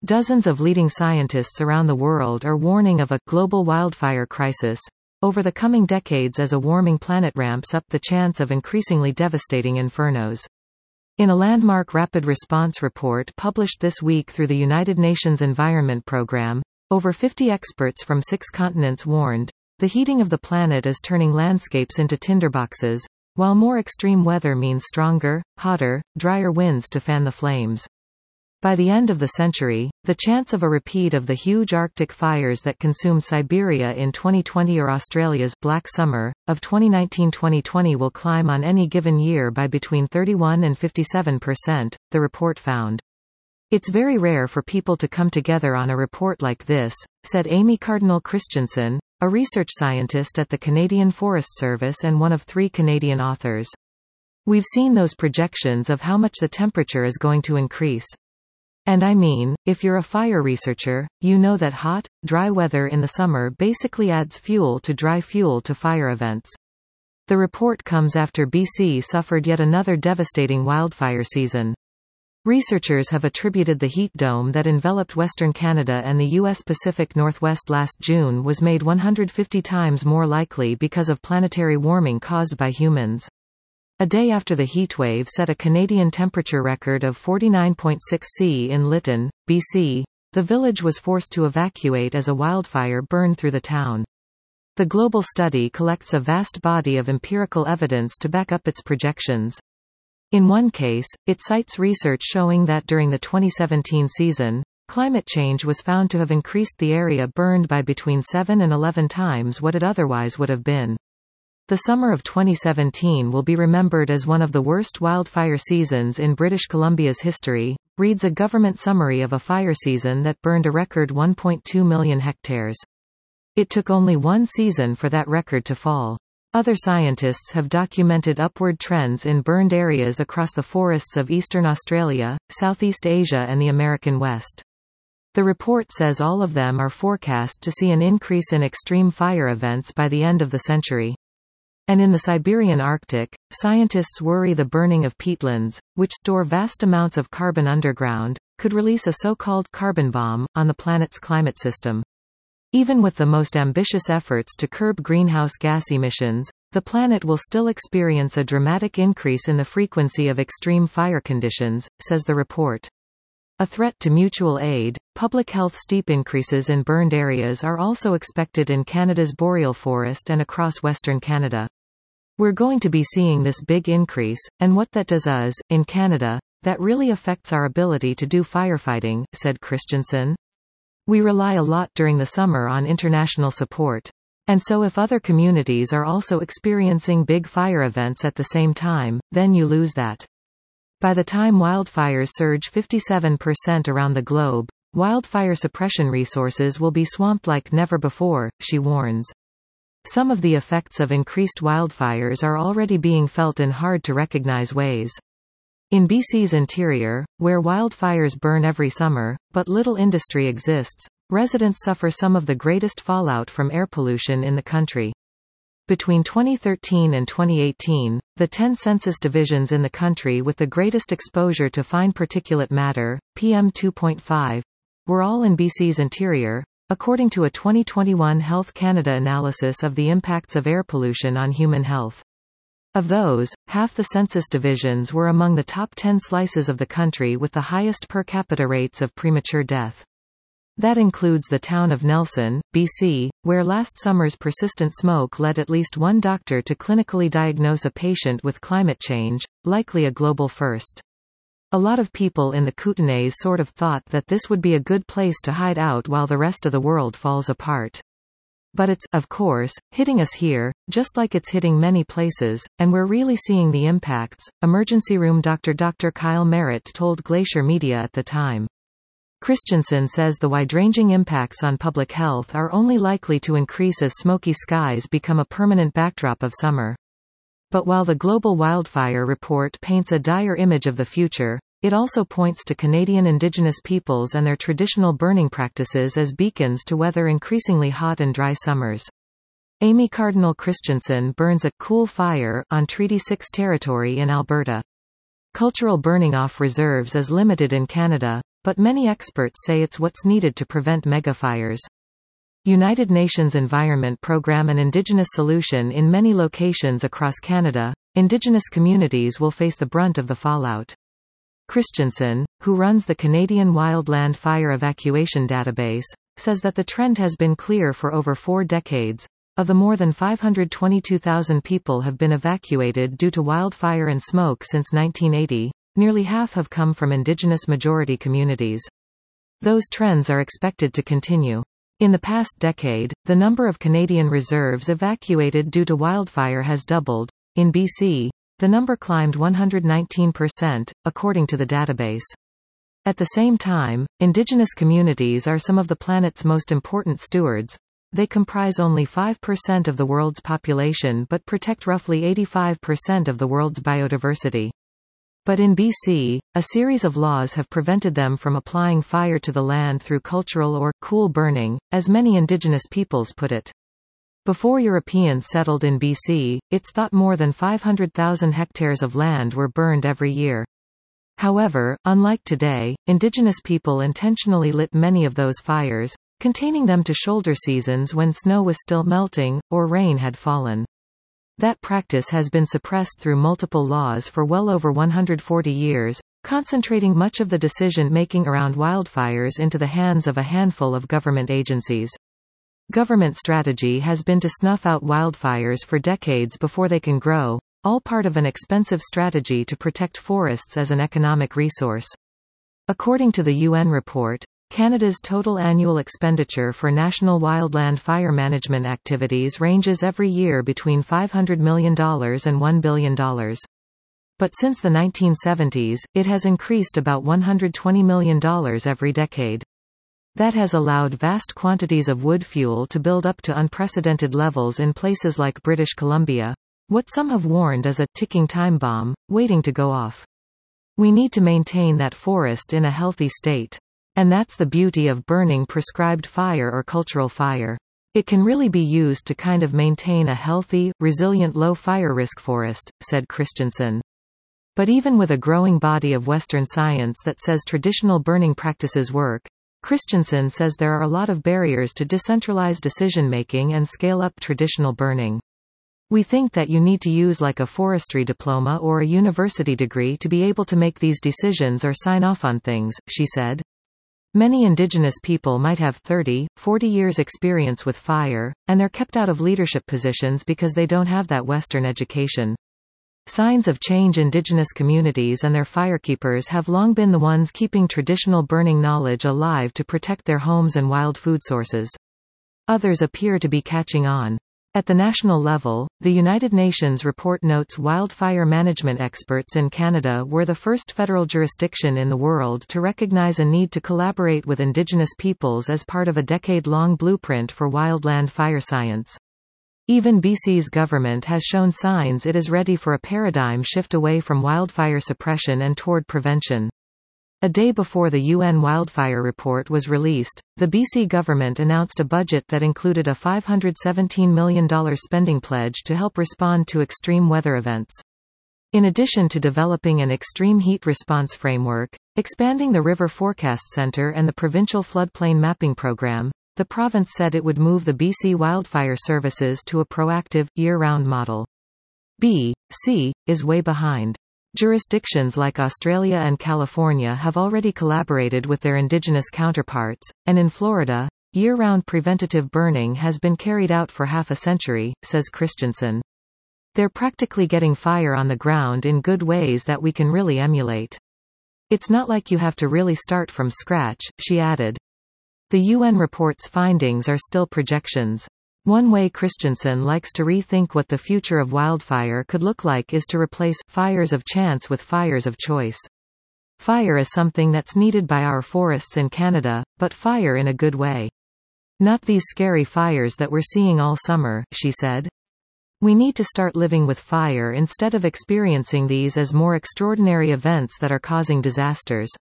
Dozens of leading scientists around the world are warning of a global wildfire crisis over the coming decades as a warming planet ramps up the chance of increasingly devastating infernos. In a landmark rapid response report published this week through the United Nations Environment Programme, over 50 experts from 6 continents warned, the heating of the planet is turning landscapes into tinderboxes, while more extreme weather means stronger, hotter, drier winds to fan the flames. By the end of the century, the chance of a repeat of the huge Arctic fires that consumed Siberia in 2020 or Australia's Black Summer of 2019-2020 will climb on any given year by between 31 and 57%, the report found. It's very rare for people to come together on a report like this, said Amy Cardinal-Christensen, a research scientist at the Canadian Forest Service and one of 3 Canadian authors. We've seen those projections of how much the temperature is going to increase. And I mean, if you're a fire researcher, you know that hot, dry weather in the summer basically adds fuel to fire events. The report comes after BC suffered yet another devastating wildfire season. Researchers have attributed the heat dome that enveloped Western Canada and the U.S. Pacific Northwest last June was made 150 times more likely because of planetary warming caused by humans. A day after the heatwave set a Canadian temperature record of 49.6 C in Lytton, BC, the village was forced to evacuate as a wildfire burned through the town. The global study collects a vast body of empirical evidence to back up its projections. In one case, it cites research showing that during the 2017 season, climate change was found to have increased the area burned by between 7 and 11 times what it otherwise would have been. The summer of 2017 will be remembered as one of the worst wildfire seasons in British Columbia's history, reads a government summary of a fire season that burned a record 1.2 million hectares. It took only one season for that record to fall. Other scientists have documented upward trends in burned areas across the forests of eastern Australia, Southeast Asia and the American West. The report says all of them are forecast to see an increase in extreme fire events by the end of the century. And in the Siberian Arctic, scientists worry the burning of peatlands, which store vast amounts of carbon underground, could release a so-called carbon bomb on the planet's climate system. Even with the most ambitious efforts to curb greenhouse gas emissions, the planet will still experience a dramatic increase in the frequency of extreme fire conditions, says the report. A threat to mutual aid, public health. Steep increases in burned areas are also expected in Canada's boreal forest and across Western Canada. We're going to be seeing this big increase, and what that does is, in Canada, that really affects our ability to do firefighting, said Christensen. We rely a lot during the summer on international support. And so if other communities are also experiencing big fire events at the same time, then you lose that. By the time wildfires surge 57% around the globe, wildfire suppression resources will be swamped like never before, she warns. Some of the effects of increased wildfires are already being felt in hard-to-recognize ways. In BC's interior, where wildfires burn every summer, but little industry exists, residents suffer some of the greatest fallout from air pollution in the country. Between 2013 and 2018, the 10 census divisions in the country with the greatest exposure to fine particulate matter, PM2.5, were all in BC's interior, according to a 2021 Health Canada analysis of the impacts of air pollution on human health. Of those, half the census divisions were among the top 10 slices of the country with the highest per capita rates of premature death. That includes the town of Nelson, BC, where last summer's persistent smoke led at least one doctor to clinically diagnose a patient with climate change, likely a global first. A lot of people in the Kootenays sort of thought that this would be a good place to hide out while the rest of the world falls apart. But it's, of course, hitting us here, just like it's hitting many places, and we're really seeing the impacts, emergency room doctor Dr. Kyle Merritt told Glacier Media at the time. Christensen says the wide-ranging impacts on public health are only likely to increase as smoky skies become a permanent backdrop of summer. But while the Global Wildfire Report paints a dire image of the future, it also points to Canadian Indigenous peoples and their traditional burning practices as beacons to weather increasingly hot and dry summers. Amy Cardinal-Christensen burns a cool fire on Treaty 6 territory in Alberta. Cultural burning off reserves is limited in Canada, but many experts say it's what's needed to prevent megafires. United Nations Environment Programme an Indigenous solution in many locations across Canada. Indigenous communities will face the brunt of the fallout. Christensen, who runs the Canadian Wildland Fire Evacuation Database, says that the trend has been clear for over 4 decades. Of the more than 522,000 people have been evacuated due to wildfire and smoke since 1980, nearly half have come from Indigenous majority communities. Those trends are expected to continue. In the past decade, the number of Canadian reserves evacuated due to wildfire has doubled. In BC, the number climbed 119%, according to the database. At the same time, Indigenous communities are some of the planet's most important stewards. They comprise only 5% of the world's population but protect roughly 85% of the world's biodiversity. But in BC, a series of laws have prevented them from applying fire to the land through cultural or cool burning, as many Indigenous peoples put it. Before Europeans settled in BC, it's thought more than 500,000 hectares of land were burned every year. However, unlike today, Indigenous people intentionally lit many of those fires, containing them to shoulder seasons when snow was still melting, or rain had fallen. That practice has been suppressed through multiple laws for well over 140 years, concentrating much of the decision-making around wildfires into the hands of a handful of government agencies. Government strategy has been to snuff out wildfires for decades before they can grow, all part of an expensive strategy to protect forests as an economic resource. According to the UN report, Canada's total annual expenditure for national wildland fire management activities ranges every year between $500 million and $1 billion. But since the 1970s, it has increased about $120 million every decade. That has allowed vast quantities of wood fuel to build up to unprecedented levels in places like British Columbia, what some have warned is a ticking time bomb, waiting to go off. We need to maintain that forest in a healthy state. And that's the beauty of burning prescribed fire or cultural fire. It can really be used to kind of maintain a healthy, resilient low fire risk forest, said Christensen. But even with a growing body of Western science that says traditional burning practices work, Christensen says there are a lot of barriers to decentralize decision-making and scale up traditional burning. We think that you need to use like a forestry diploma or a university degree to be able to make these decisions or sign off on things, she said. Many Indigenous people might have 30, 40 years experience with fire, and they're kept out of leadership positions because they don't have that Western education. Signs of change. Indigenous communities and their firekeepers have long been the ones keeping traditional burning knowledge alive to protect their homes and wild food sources. Others appear to be catching on. At the national level, the United Nations report notes wildfire management experts in Canada were the first federal jurisdiction in the world to recognize a need to collaborate with Indigenous peoples as part of a decade-long blueprint for wildland fire science. Even BC's government has shown signs it is ready for a paradigm shift away from wildfire suppression and toward prevention. A day before the UN wildfire report was released, the BC government announced a budget that included a $517 million spending pledge to help respond to extreme weather events. In addition to developing an extreme heat response framework, expanding the River Forecast Centre and the Provincial Floodplain Mapping Program, the province said it would move the BC Wildfire Services to a proactive, year-round model. BC is way behind. Jurisdictions like Australia and California have already collaborated with their Indigenous counterparts, and in Florida, year-round preventative burning has been carried out for half a century, says Christensen. They're practically getting fire on the ground in good ways that we can really emulate. It's not like you have to really start from scratch, she added. The UN report's findings are still projections. One way Christensen likes to rethink what the future of wildfire could look like is to replace fires of chance with fires of choice. Fire is something that's needed by our forests in Canada, but fire in a good way. Not these scary fires that we're seeing all summer, she said. We need to start living with fire instead of experiencing these as more extraordinary events that are causing disasters.